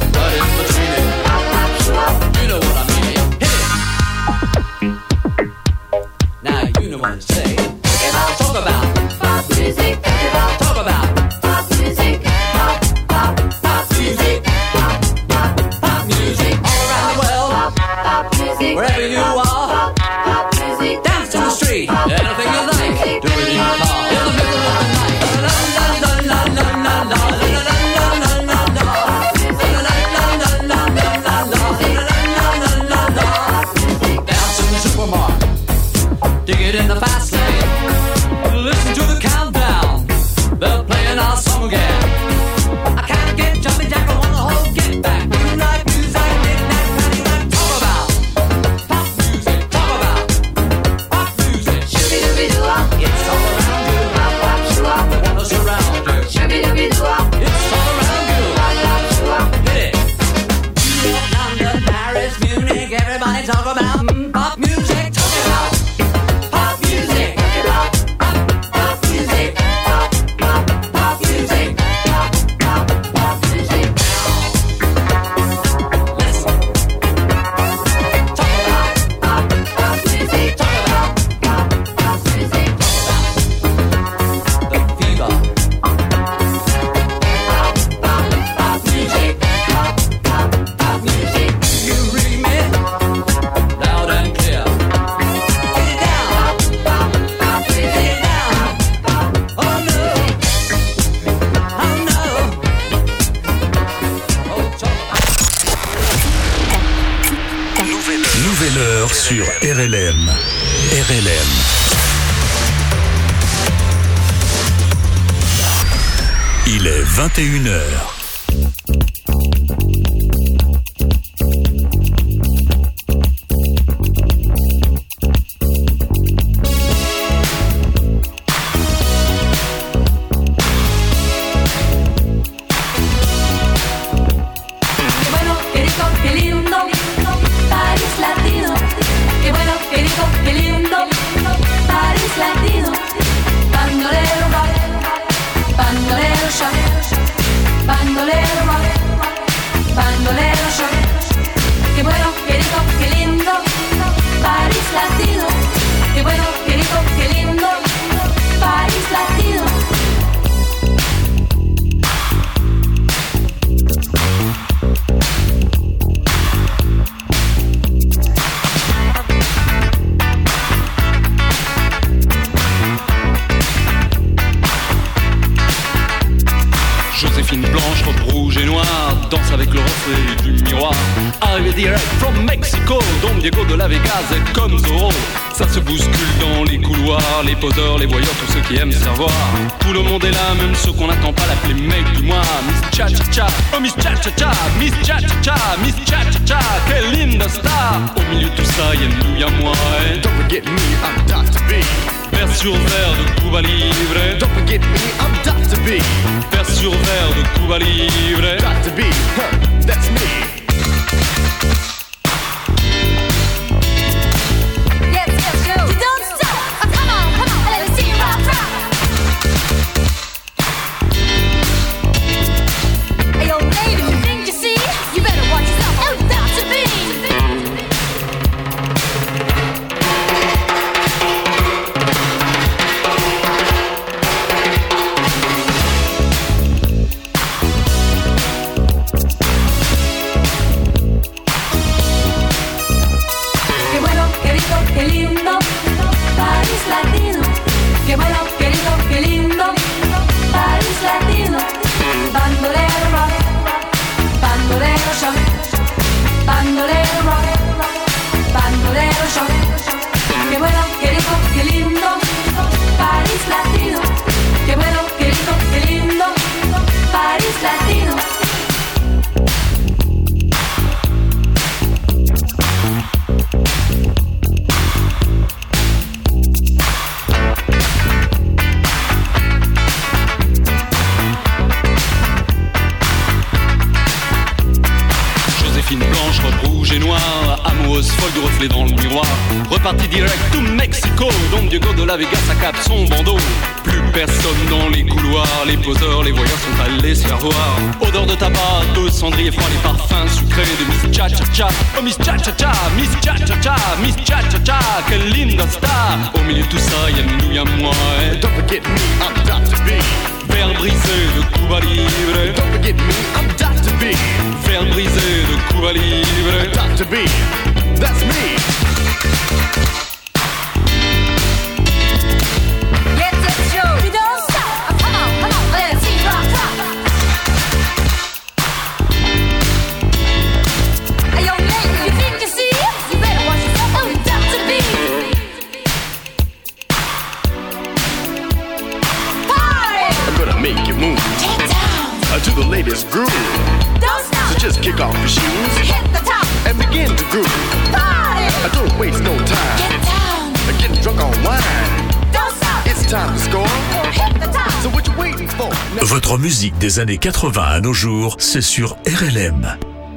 but in between it. You know what I mean? Hit it. Now you know what to say. Talk about pop music. Talk about pop music. Pop music. Pop music. All around the world. Wherever you are. Dance in the street. Anything you like. Do it in your car. In the middle of the night. La la la la la la la la la la la la. Dance in the supermarket. Dig it in the fast lane. Listen to the countdown. They're playing our song again. I can't get jumping jack. I wanna hold get back. Moonlight music, midnight party rock. Talk about pop music. Talk about pop music. Shooby-dooby-doo-wop. It's all around you. Pop-pop-shoo-wop. I wanna surround you. Shooby-dooby-doo-wop. It's all around you. Pop-pop-shoo-wop. Hit it. New York, London, Paris, Munich. Everybody talk about pop music. Talk about pop music. Pop music. Pop music. Pop music. Listen. Talk about pop music. Talk about pop music. Talk about the fever. Pop music. Pop music. You read me loud and clear. Get it down. Get it down. Oh no. Oh no. Oh, talk about Nouvelle heure sur RLM. RLM. Il est 21h. Qué bueno, qué rico, qué lindo, París latino. Qué bueno, qué rico, qué lindo, París latino. Bandolero va, bandolero ya, bandolero va, bandolero ya. Qué bueno, qué rico, qué lindo, París latino. Qué bueno, qué rico, qué lindo, París latino. Joséphine blanche, robe rouge et noire, danse avec le reflet du miroir. Arrivé direct from Mexico, Don Diego de la Vegas est comme Zorro. Ça se bouscule dans les couloirs, les poseurs, les voyeurs, tous ceux qui aiment se faire voir. Tout le monde est là, même ceux qu'on n'attend pas, l'appeler mec du mois. Miss Cha-Cha-Cha, oh Miss Cha-Cha-Cha, Miss Cha-Cha-Cha, Miss Cha-Cha-Cha, quelle linda star. Au milieu de tout ça, y'a nous, y'a moi. Don't forget me, I'm Dr. B. Verre sur verre de Cuba Libre. Don't forget me, I'm Dr. B. Verre sur verre de Cuba Libre. Dr. B, that's me. Yes, yes, go. You don't stop. Oh, come on, let me see you rock, rock. Hey, yo, lady, you think you see? You better watch yourself. Oh, Dr. B. Joséphine blanche, robe rouge et noire, amoureuse folle du reflet dans le miroir. Reparti direct to Mexico, Don Diego de la Vega s'accape son bandeau. Plus personne dans les couloirs, les poseurs, les voyeurs sont allés se faire voir. Odeur de tabac, de cendrier froid, les parfums sucrés de Miss Cha-Cha-Cha. Oh Miss Cha-Cha-Cha, Miss Cha-Cha-Cha, Miss Cha-Cha-Cha, quelle linda star. Au milieu de tout ça, y'a nous, y'a moi. Don't forget me, I'm Dr. B. Verre brisé de Cuba Libre. Don't forget me, I'm Dr. B. Verre brisé de Cuba Libre. Dr. B, that's me. Get this show. We don't stop. Come on, let's see rock top. Hey, yo, lady, you think you see it? You better watch yourself. Oh, Dr. B. Party. I'm gonna make you move Get down. to the latest groove. Don't stop. So just kick off your shoes Hit the top. and begin to groove. Party. Don't waste no time. Get down. Getting drunk on wine. Don't stop. It's time to score. Hit the top. So what you waiting for? Votre musique des années 80 à nos jours, c'est sur RLM.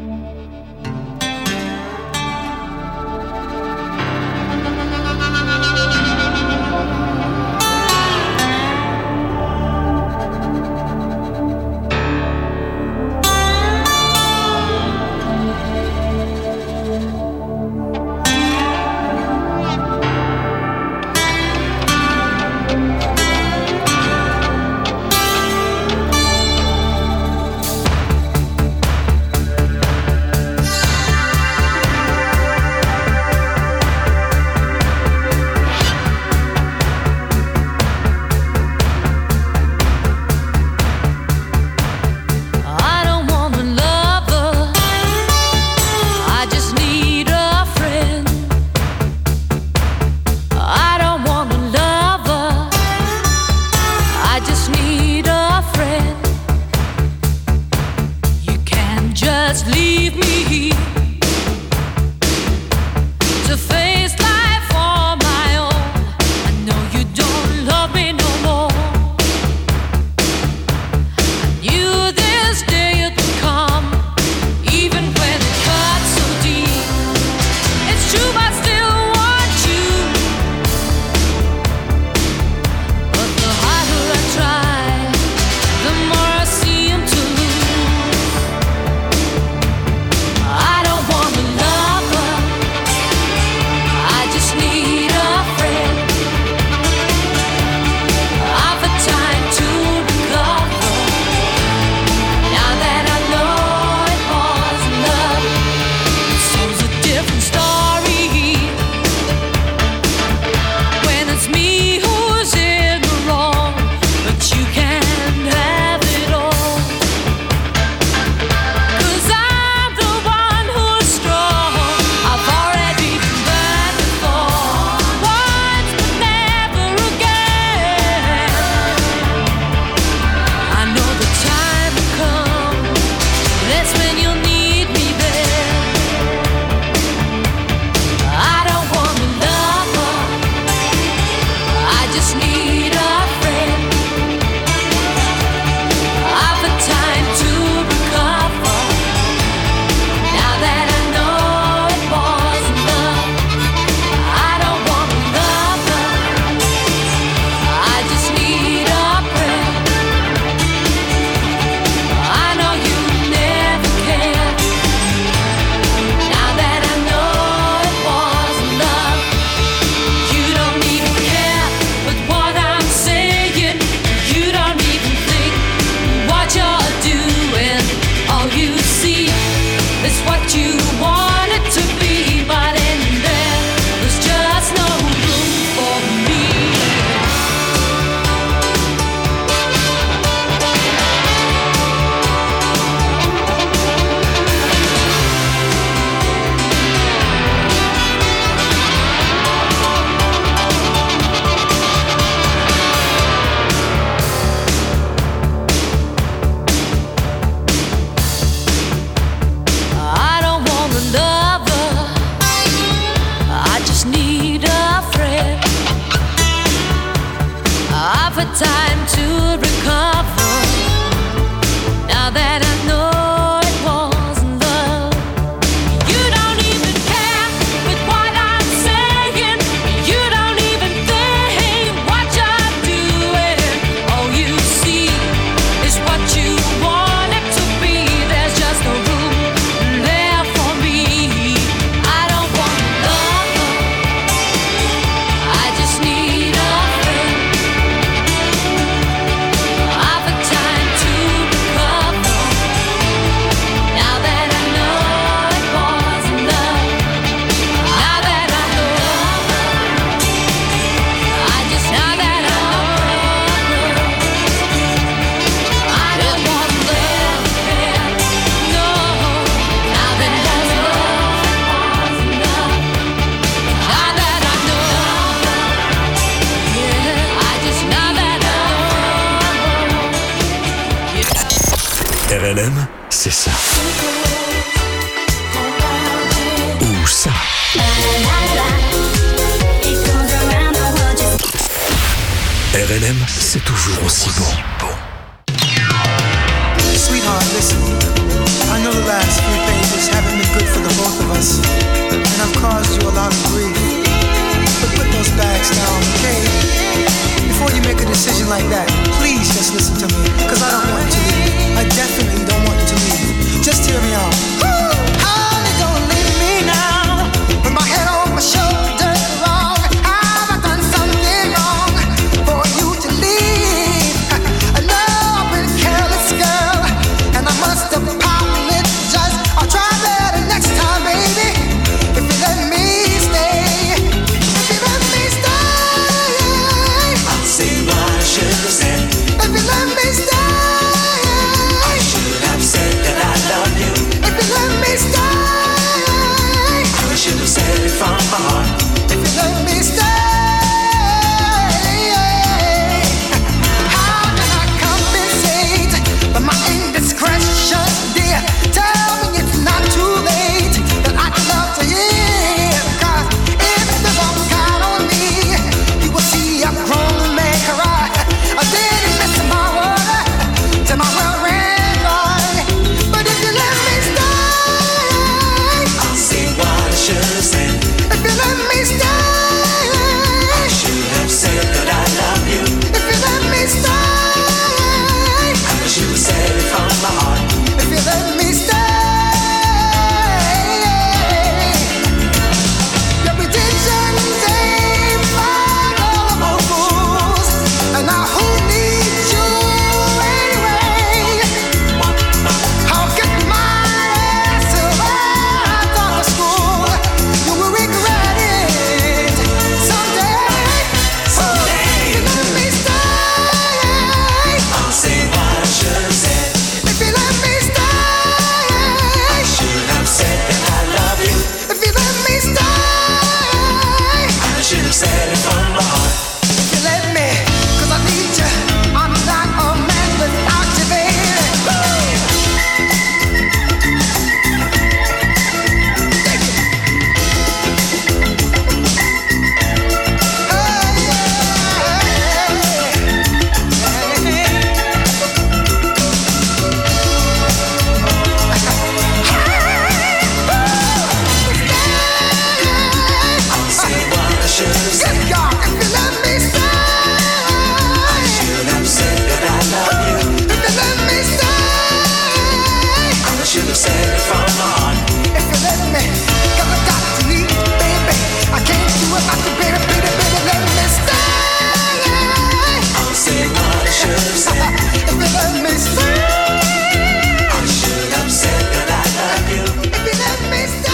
time to recover. Now that I know it wasn't love, RLM, c'est ça. Ou ça. RLM, c'est toujours aussi bon. Sweetheart, listen. I know the last few pages haven't been good for the both of us, and I've caused you a lot of grief. But put those bags down, okay? Before you make a decision like that, please just listen to me, because I don't want you to leave. I definitely don't want you to leave. Just hear me out. Honey, don't leave me now, with my head on my shoulders wrong. Have I done something wrong for you to leave? I know I've been a careless girl, and I must apologize. I'll try better next time, baby. If you let me stay, if you let me stay, I'll say what I should have said. if you let me stay, I should have said that I love you. if you let me stay, I should have said it from my heart. if you let me stay. How can I compensate for my indiscretion, dear? Tell me it's not too late, that I'd love to hear. 'Cause if the wrong count on me, you will see a grown man cry. I didn't miss my word till my well ran dry. But if you let me stay, I'll say what I should have said. if you let me stay, I should have said that I love you. if you let me stay, I should have said it from my heart. if you let me stay. Your pretensions ain't my fools, and now who needs you anyway? I'll get my ass right out of school. You will regret it someday. If you let me stay, I'll say what I should have said. if you let me stay, I should have said that I love you. if you let me stay, I should have said it from my heart. if you let me, 'cause I need you. I'm not a man without you, baby. I'll say what I should have said. Yes, God, if you let me stay, I should have said that I love you. if you let me stay, I should have said it from my heart. if you let me, 'cause I got to need you, baby. I can't do it without you, baby, baby, baby, let me stay. I'll say what I should have said. If you let me stay, I should have said that I love you. if you let me stay.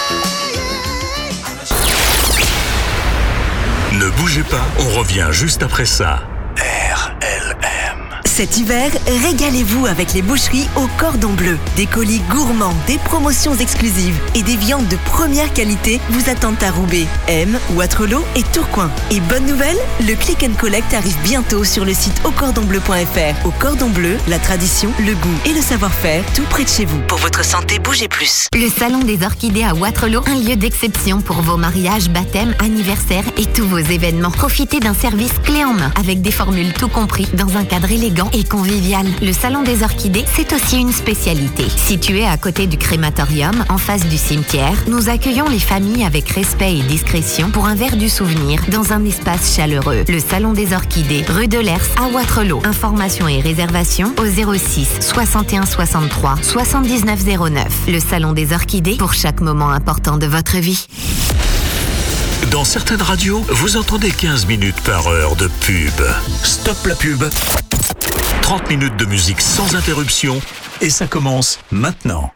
Ne bougez pas, on revient juste après ça. RLM. Cet hiver, régalez-vous avec les boucheries au cordon bleu. Des colis gourmands, des promotions exclusives et des viandes de première qualité vous attendent à Roubaix, M, Wattrelos et Tourcoing. Et bonne nouvelle, le click and collect arrive bientôt sur le site aucordonbleu.fr. Au cordon bleu, la tradition, le goût et le savoir-faire, tout près de chez vous. Pour votre santé, bougez plus. Le Salon des Orchidées à Wattrelos, un lieu d'exception pour vos mariages, baptêmes, anniversaires et tous vos événements. Profitez d'un service clé en main avec des formules tout compris dans un cadre élégant et convivial. Le Salon des Orchidées, c'est aussi une spécialité. Situé à côté du crématorium, en face du cimetière, nous accueillons les familles avec respect et discrétion pour un verre du souvenir dans un espace chaleureux. Le Salon des Orchidées, rue de l'Ers à Wattrelos. Informations et réservations au 06 61 63 79 09. Le Salon des Orchidées pour chaque moment important de votre vie. Dans certaines radios, vous entendez 15 minutes par heure de pub. Stop la pub. 30 minutes de musique sans interruption et ça commence maintenant.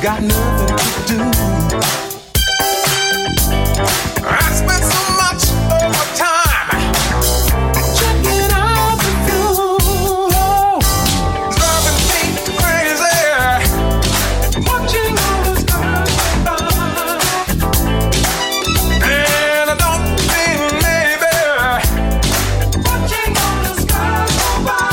got nothing to do. I spent so much of my time checking out the fuel, driving me crazy, watching all this time go by. And I don't think maybe watching all this time go by.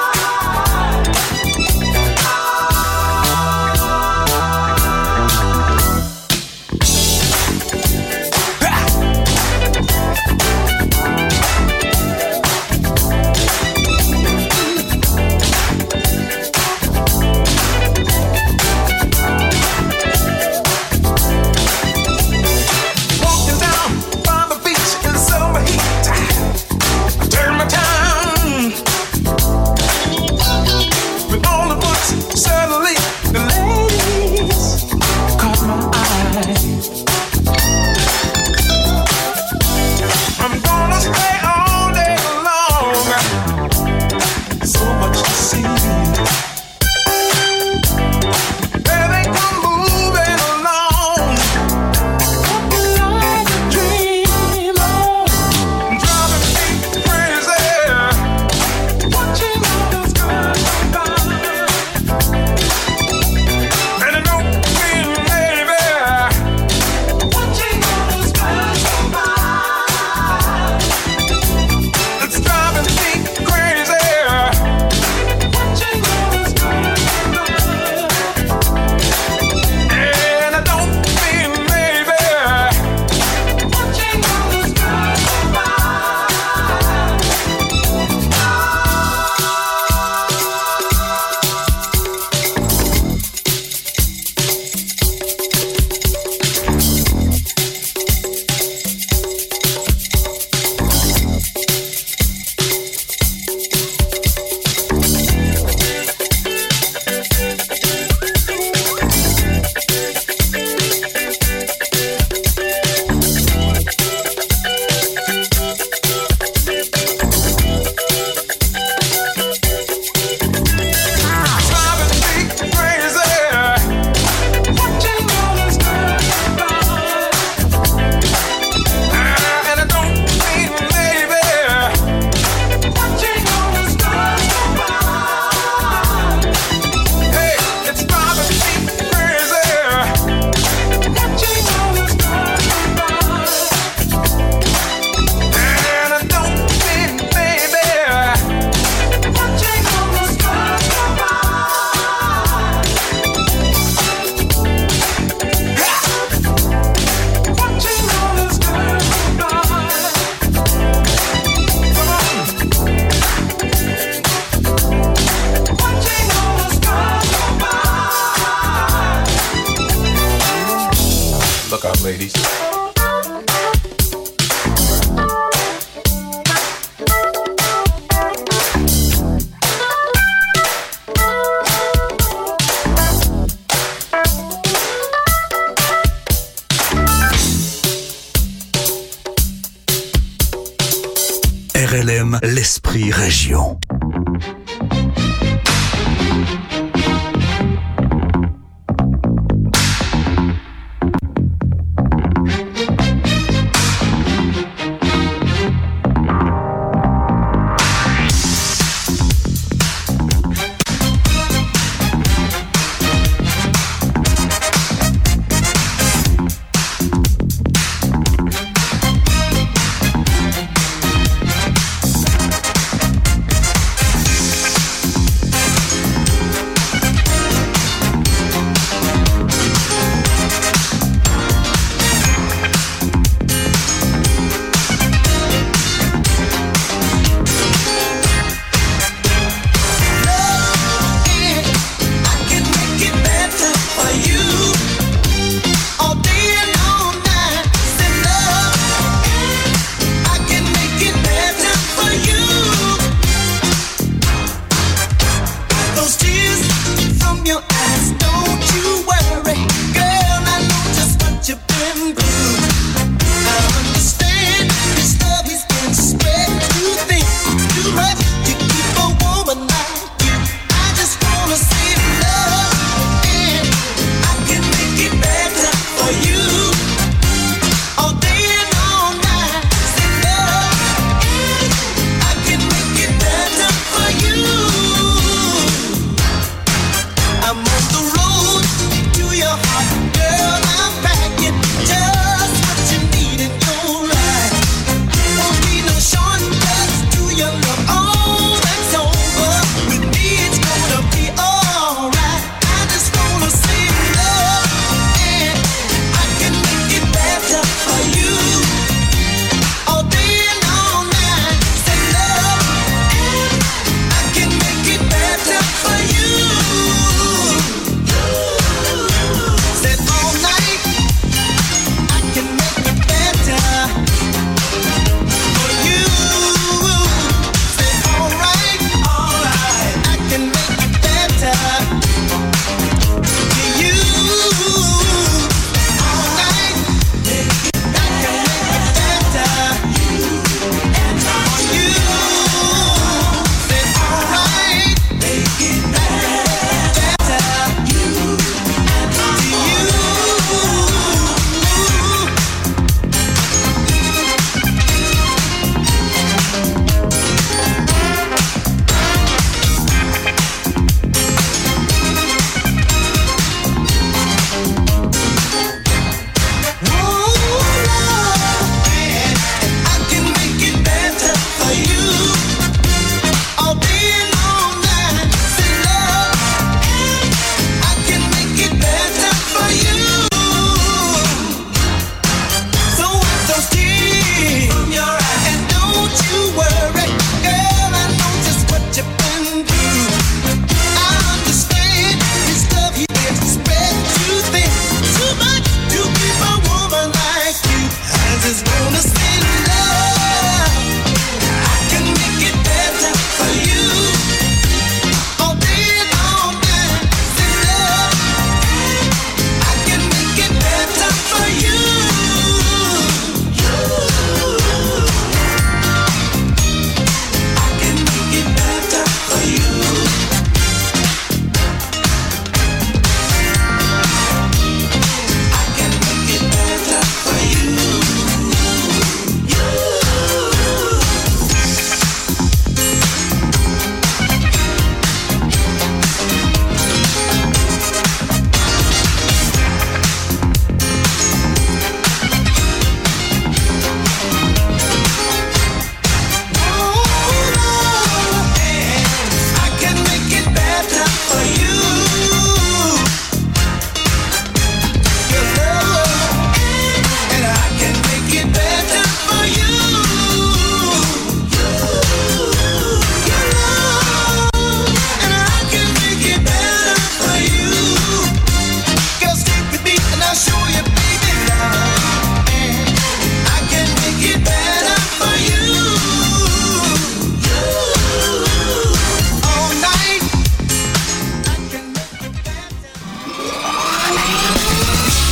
Walking down by the beach in summer heat, I turn my town with all the books. Suddenly the ladies caught my eye. I'm gonna stay all day long. So much to see. There they come moving along, walking like a dream. Driving me crazy, watching all this girls go by. And I don't feel maybe watching all this girls go by. It's driving me crazy, watching all this girls go by. And I don't feel maybe watching all this girls go by. Driving me crazy, watching all this girls go by. And I don't feel maybe watching all this girls go by. Hey, it's driving me crazy, watching all this girls go by. And I don't feel maybe watching all this girls go by. Watching all this girls go by. Come on. Watching all this girls go by. Look out, ladies. RLM, l'esprit région.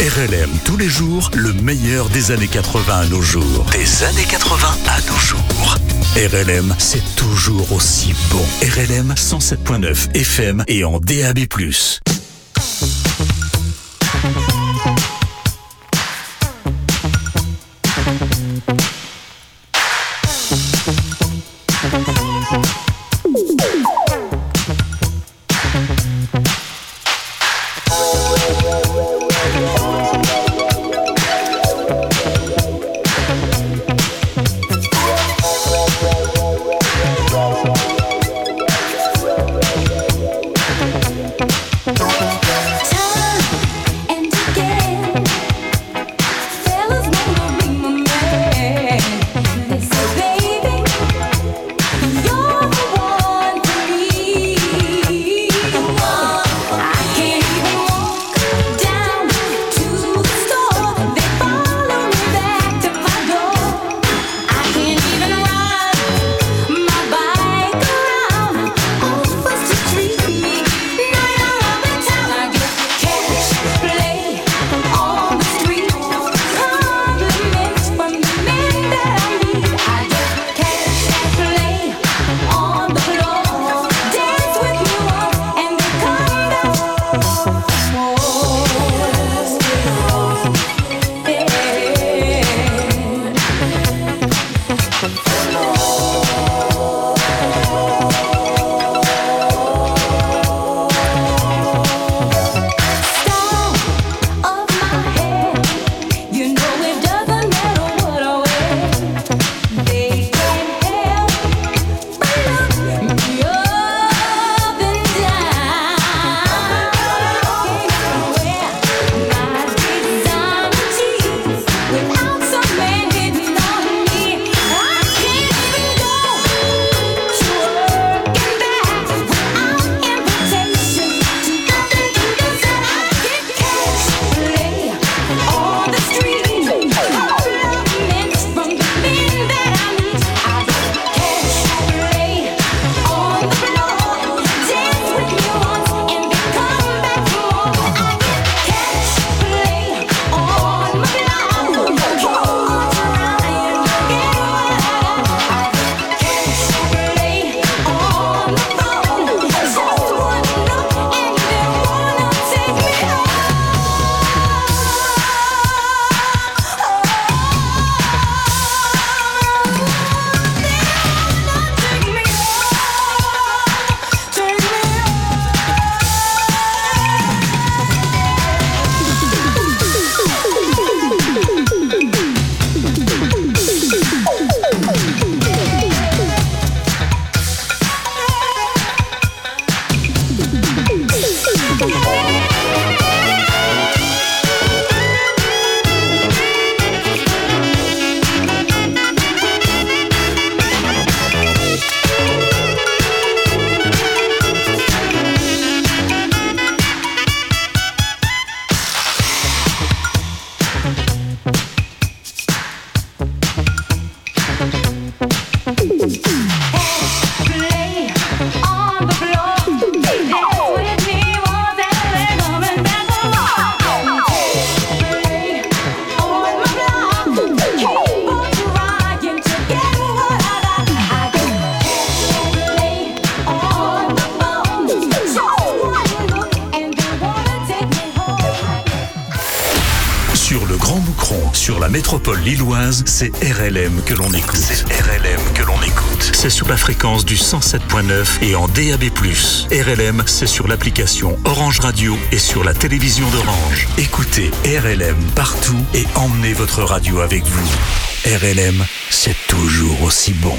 RLM tous les jours, le meilleur des années 80 à nos jours. Des années 80 à nos jours. RLM, c'est toujours aussi bon. RLM 107.9 FM et en DAB+. Sur la métropole lilloise, c'est RLM que l'on écoute. C'est RLM que l'on écoute. C'est sur la fréquence du 107.9 et en DAB+. RLM, c'est sur l'application Orange Radio et sur la télévision d'Orange. Écoutez RLM partout et emmenez votre radio avec vous. RLM, c'est toujours aussi bon.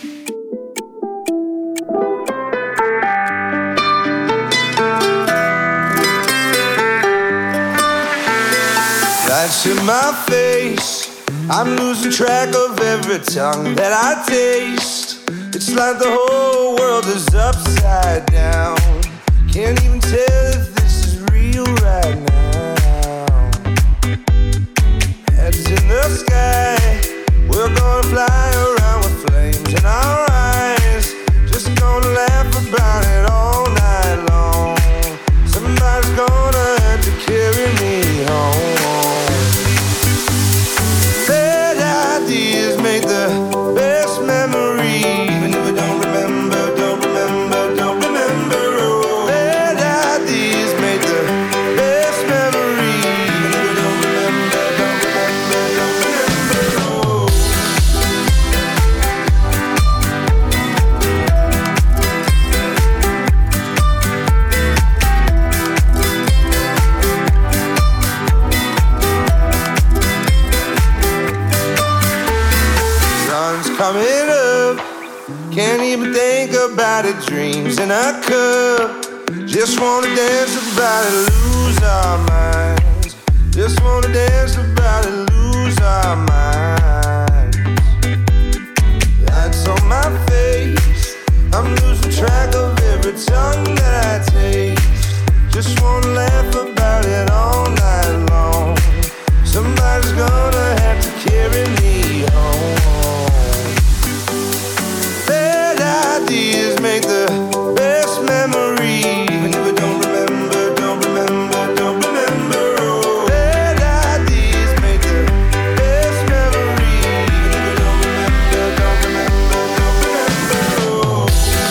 Lights in my face, I'm losing track of every tongue that I taste. It's like the whole world is upside down. Can't even tell if this is real right now. Heads in the sky, we're gonna fly around with flames in our eyes. Just gonna laugh about it all night long. Somebody's gonna have to carry me home. even think about it. Dreams in a cup. Just wanna dance about it, lose our minds. Just wanna dance about it, lose our minds. Lights on my face, I'm losing track of every tongue that I taste. Just wanna laugh about it all night long. Somebody's gonna have to carry me home. Bad ideas make the best memories. When you don't remember, don't remember, don't remember. Oh, bad ideas make the best memories. When you don't remember, don't remember, don't remember. Oh.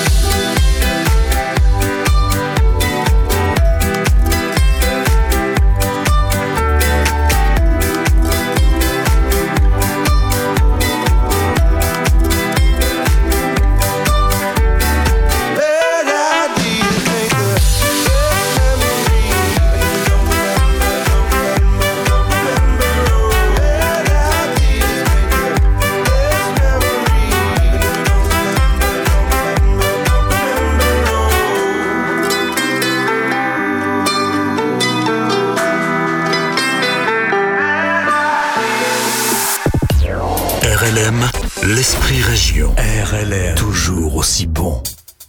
RLM, l'esprit région. RLM, toujours aussi bon.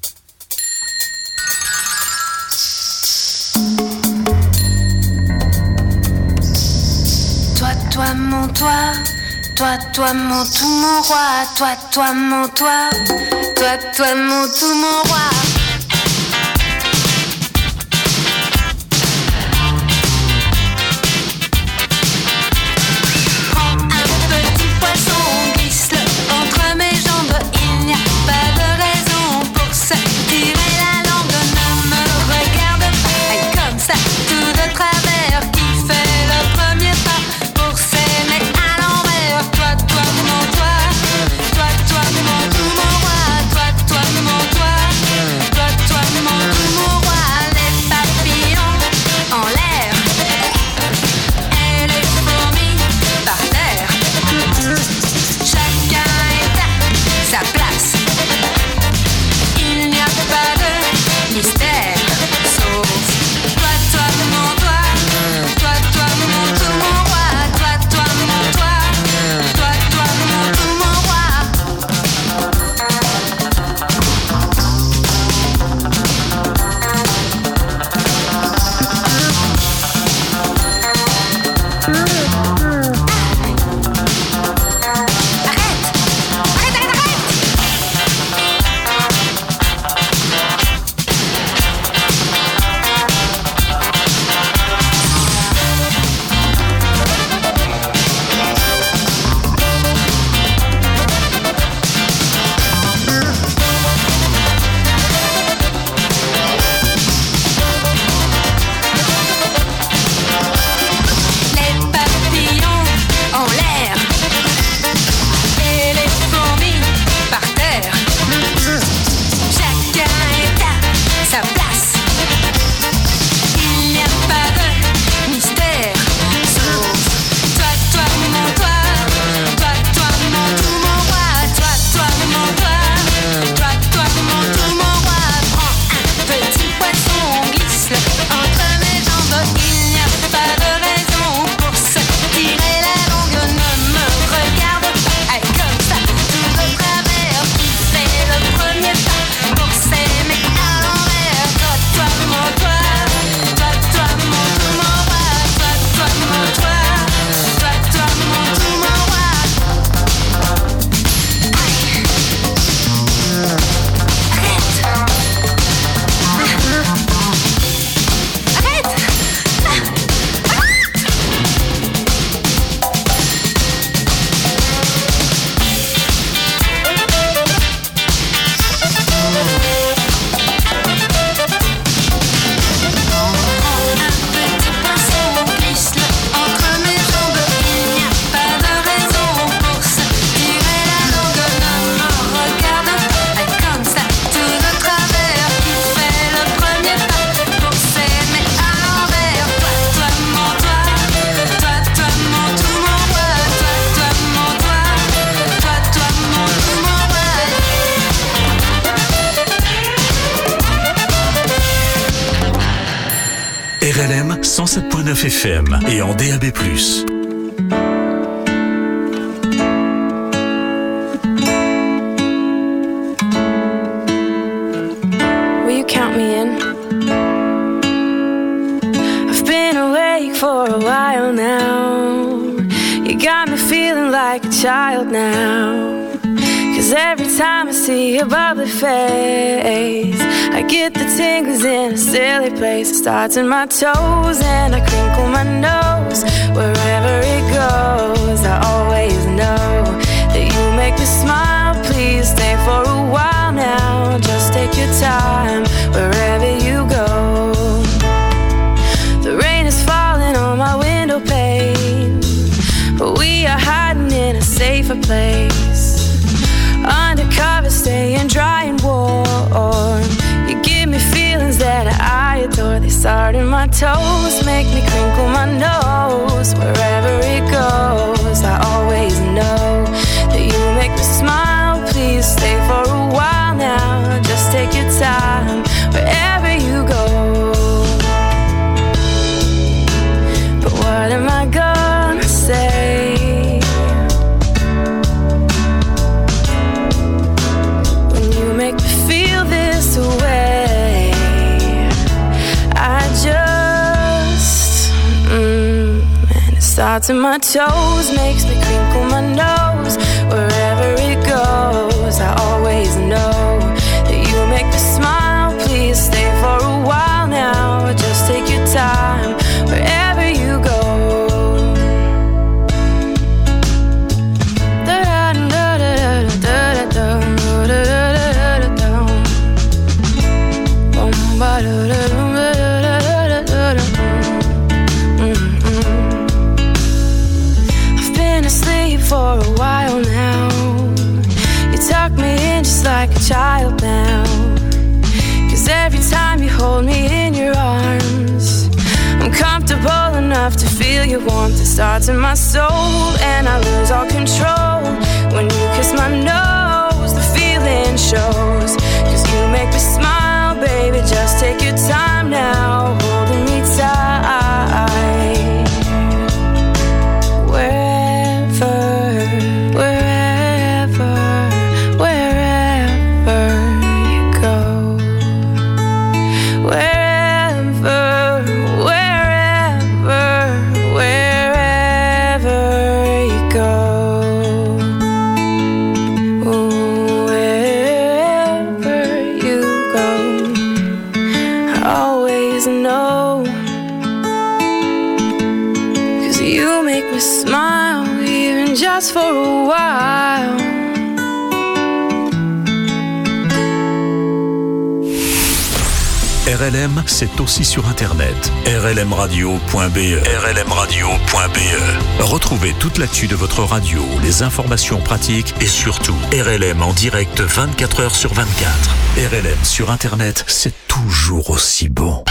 Toi mon toi, toi mon tout mon roi, toi mon toi, toi mon tout mon roi. Prends un petit poisson, glisse-le entre mes jambes, il n'y a pas de raison pour se tirer la langue. Ne me regarde pas comme ça, tout de travers, qui fait le premier pas pour s'aimer à l'envers. Toi mon toi, toi mon tout mon roi, toi mon toi. 107.9 FM et en DAB+. Will you count me in? I've been awake for a while now. You got me feeling like a child now. 'Cause every time I see your bubbly face, I get the tingles in a silly place. It starts in my toes and I crinkle my nose. Wherever it goes, I always know that you make me smile. Please stay for a while now. Just take your time wherever you go. The rain is falling on my window pane, but we are hiding in a safer place. Undercover, staying dry and warm. You give me feelings that I adore. They start in my toes, make me crinkle my nose. Wherever it goes, I always know that you make me smile. Please stay for a while now. Just take your time wherever you go. But what am I gonna say? Make me feel this way. I just and it starts in my toes, makes me crinkle my nose. Wherever it goes, I always know that you make me smile. Please stay for a while now. Just take your time wherever you go. I've been asleep for a while now. You tuck me in just like a child now. 'Cause every time you hold me in your arms, I'm comfortable enough to feel your warmth. It starts in my soul and I lose all control. When you kiss my nose, the feeling shows. 'Cause you make me smile, baby, just take your time now, holding me tight. Wherever, wherever, wherever you go. Wherever, wherever, wherever you go. Wherever you go, I always know. 'Cause you make me smile, even just for a while. RLM, c'est aussi sur Internet. rlmradio.be. rlmradio.be. Retrouvez toute l'actu de votre radio, les informations pratiques et surtout RLM en direct 24 heures sur 24. RLM sur Internet, c'est toujours aussi bon.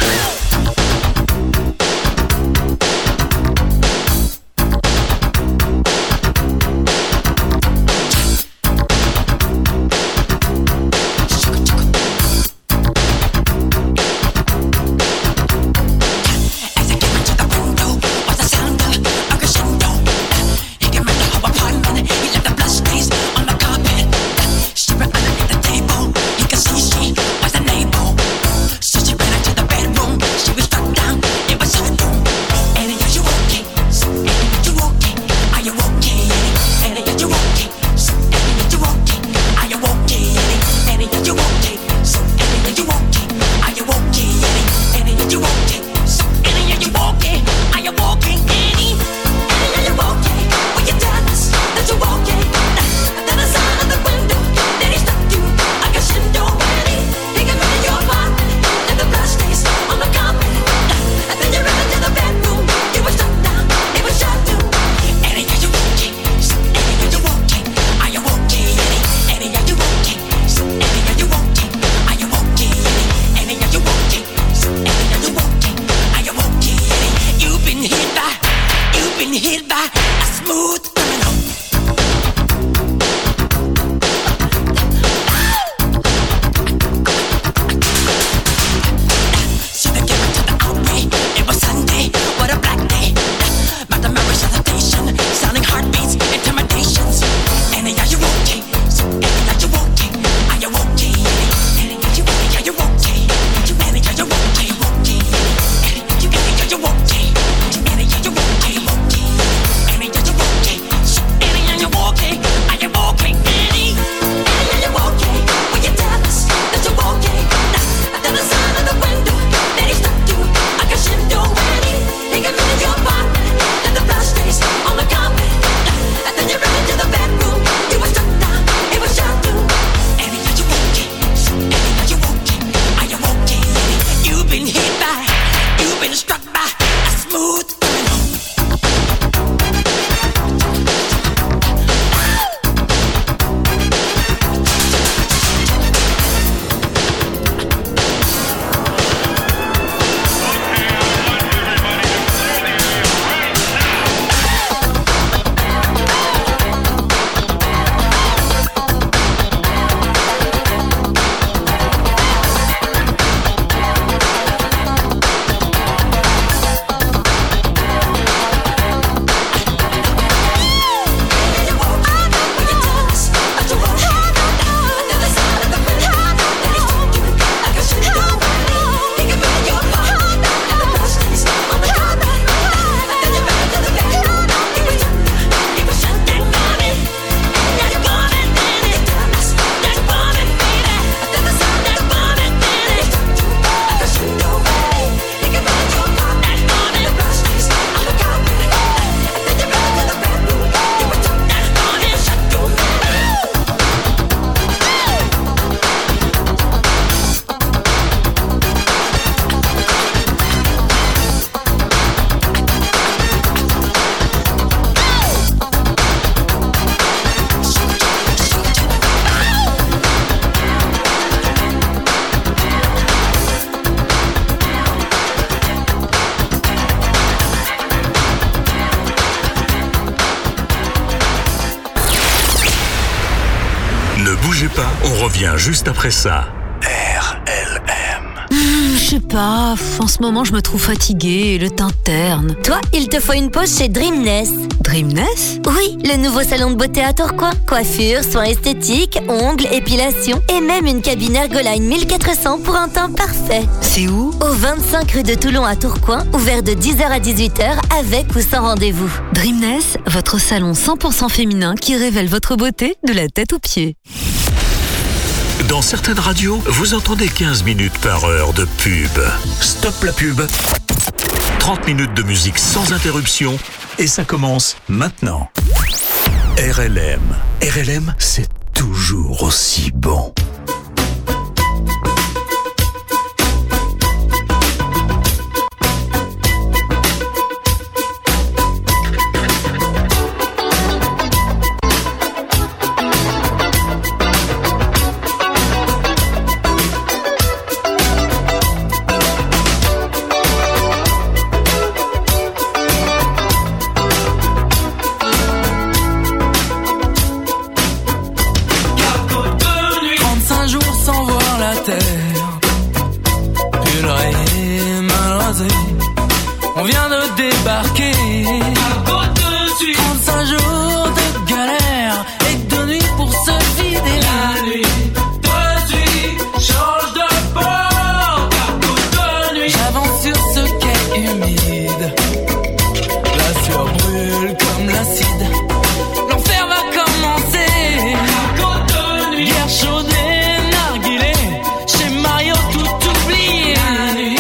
bougez pas, on revient juste après ça. Je sais pas, en ce moment je me trouve fatiguée, le teint terne. Toi, il te faut une pause chez Dreamness. Dreamness ? Oui, le nouveau salon de beauté à Tourcoing. Coiffure, soins esthétiques, ongles, épilation et même une cabine Ergoline 1400 pour un temps parfait. C'est où ? Au 25 rue de Toulon à Tourcoing, ouvert de 10h à 18h avec ou sans rendez-vous. Dreamness, votre salon 100% féminin qui révèle votre beauté de la tête aux pieds. Dans certaines radios, vous entendez 15 minutes par heure de pub. Stop la pub. 30 minutes de musique sans interruption et ça commence maintenant. RLM. RLM, c'est toujours aussi bon. On vient de débarquer. 35 jours de galère et de nuit pour se vider la nuit. De suite, change de bord. De nuit, j'avance sur ce quai humide. La sueur brûle comme l'acide. L'enfer va commencer. De nuit, guerre chaude et narguilé. Chez Mario tout oublié. La nuit.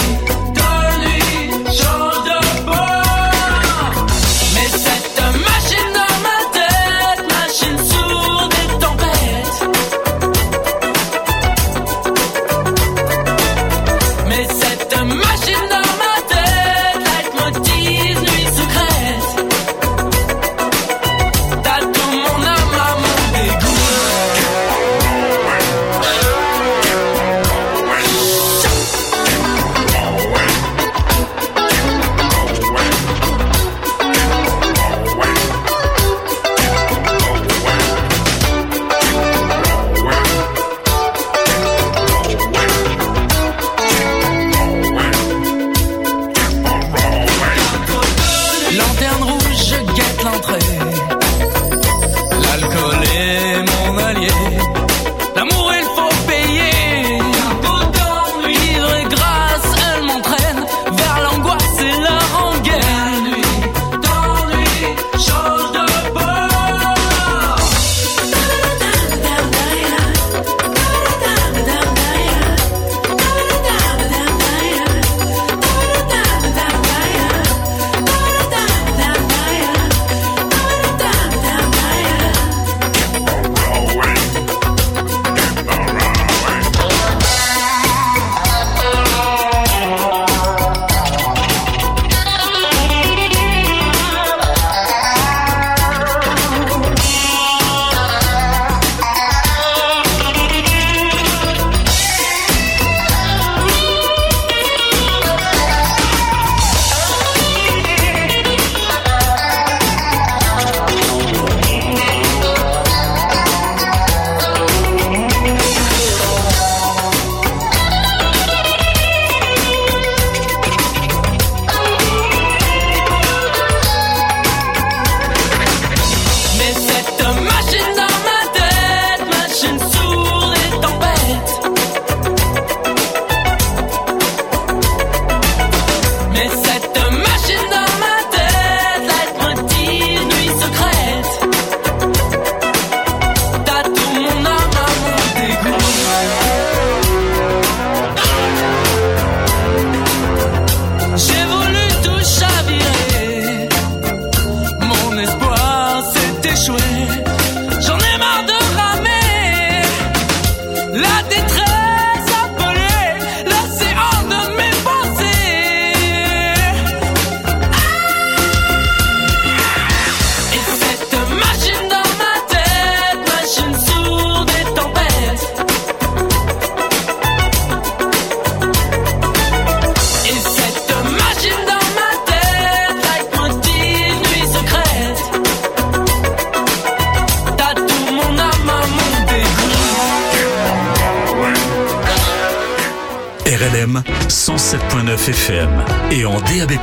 RLM 107.9 FM et en DAB+.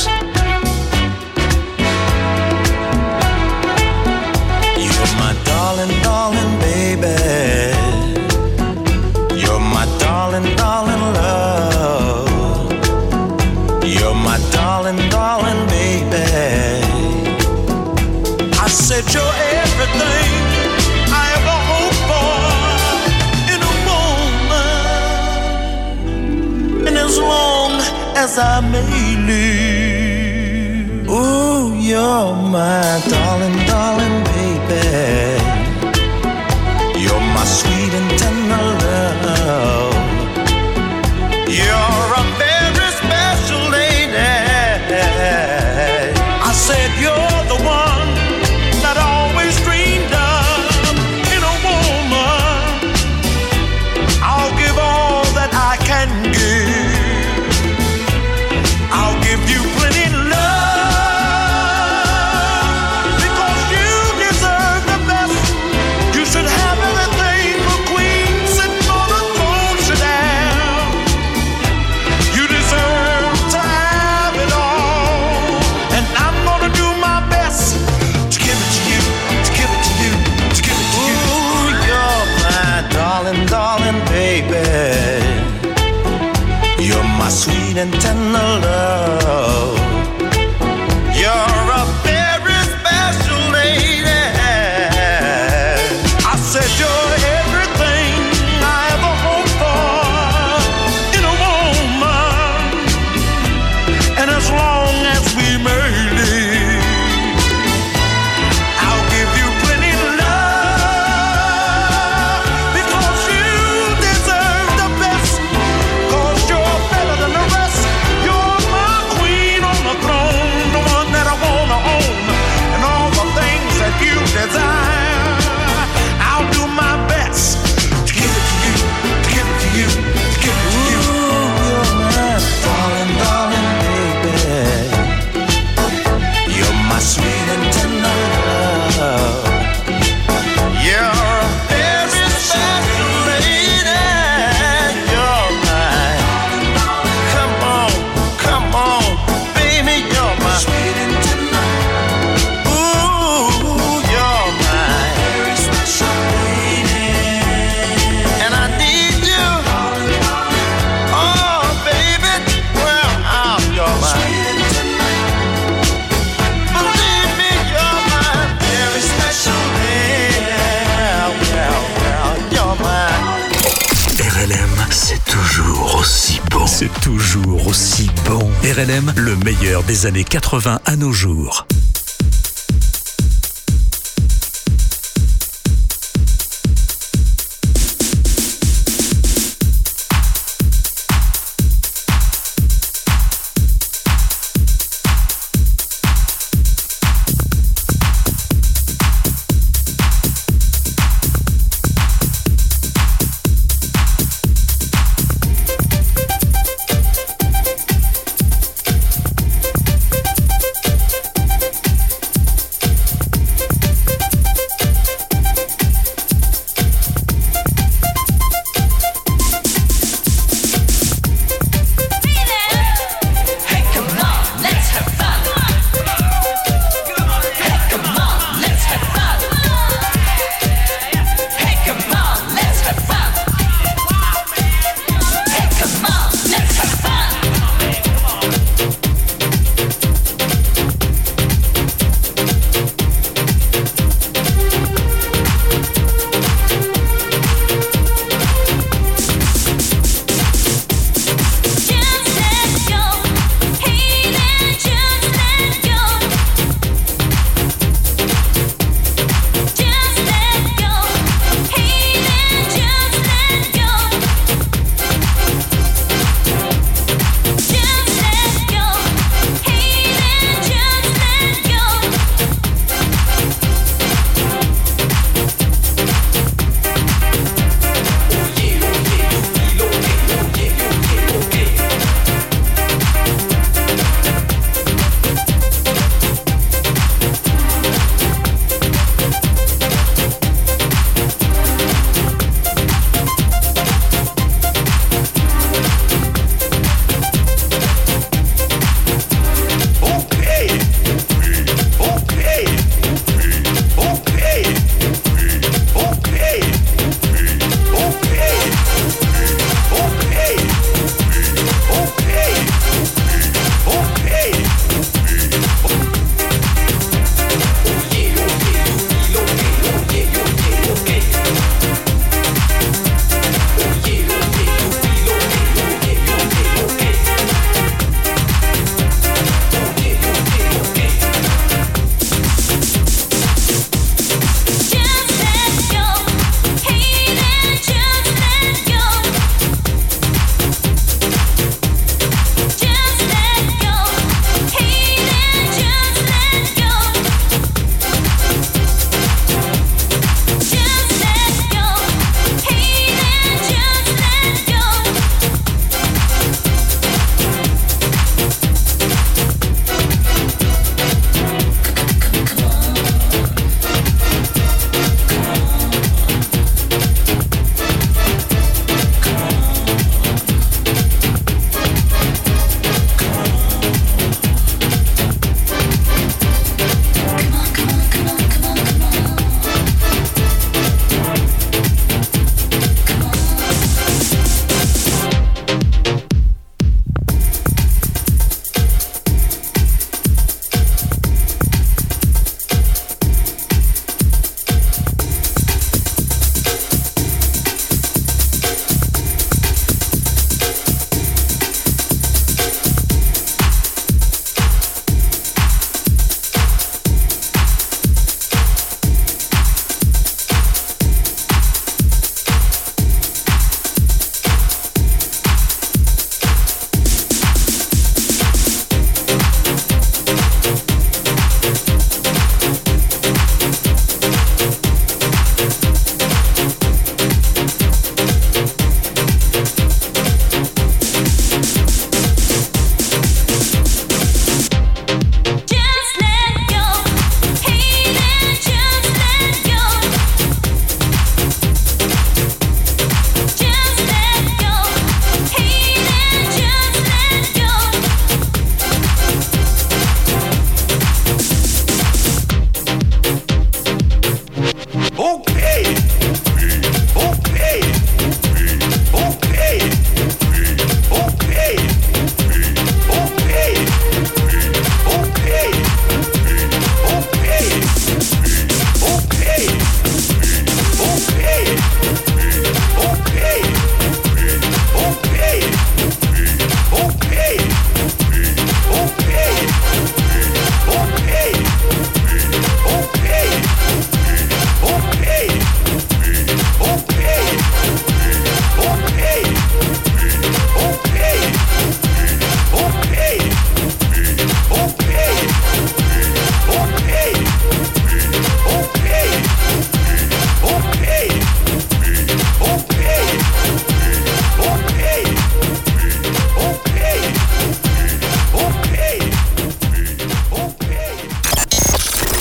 You're my darling, darling baby. You're my darling, darling love. You're my darling, darling baby. I said you're everything I ever hoped for in a woman. And as long as I may live, ooh, you're my darling, darling baby. You're my sweet and tender love. You're a very special lady. I said you're the one that I always dreamed of in a woman. I'll give all that I can give. I'll give you plenty love because you deserve the best. You should have everything a queen sitting on a throne should have. You deserve to have it all, and I'm gonna do my best to give it to you, to give it to you, to give it to you. Ooh, you're my darling, darling baby. You're my sweet and tender love. You're a very special lady. I said you're everything I ever hoped for in a woman. And as long as we may live, I'll give you plenty love because you deserve the best. Cause you're better than the rest. You're my queen on the throne, the one that I wanna own, and all the things that you desire. I'll do my best to give it to you, to give it to you, to give it to you. Ooh, you're my darling, darling baby. You're my sweet and tender love. You're a very special lady. You're mine. Come on, baby, you're my sweet and tender. Ooh, you're my very special lady. And I need you. Oh, baby, well, you're my sweet and tender. Believe me, you're my very special lady. Well, you're mine. RLM, c'est toujours aussi bon. C'est toujours aussi bon. RLM, le meilleur des années 80 à nos jours.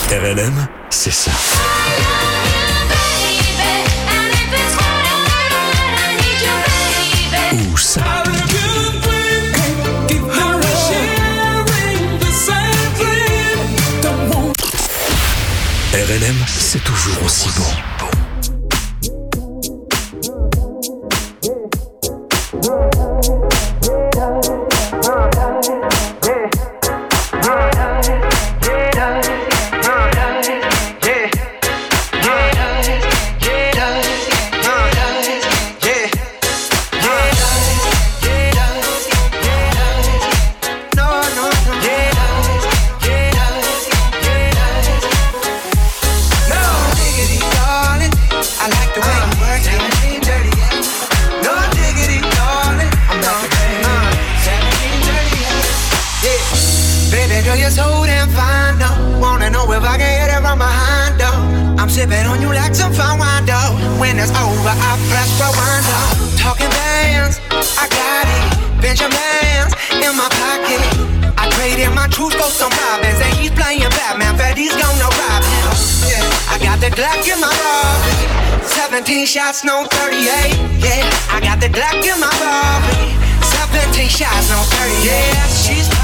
RLM, c'est ça. Ou ça. RLM, c'est toujours aussi bon. Sipping on you like some fine wine, though. When it's over, I press rewind, though. Talking bands, I got it. Benjamins in my pocket. I traded my truth for some robins, and he's playing Batman, but he's gonna rob him. Yeah, I got the Glock in my robbery. 17 shots, no 38. Yeah, I got the Glock in my robbery. 17 shots, no 38. Yeah, she's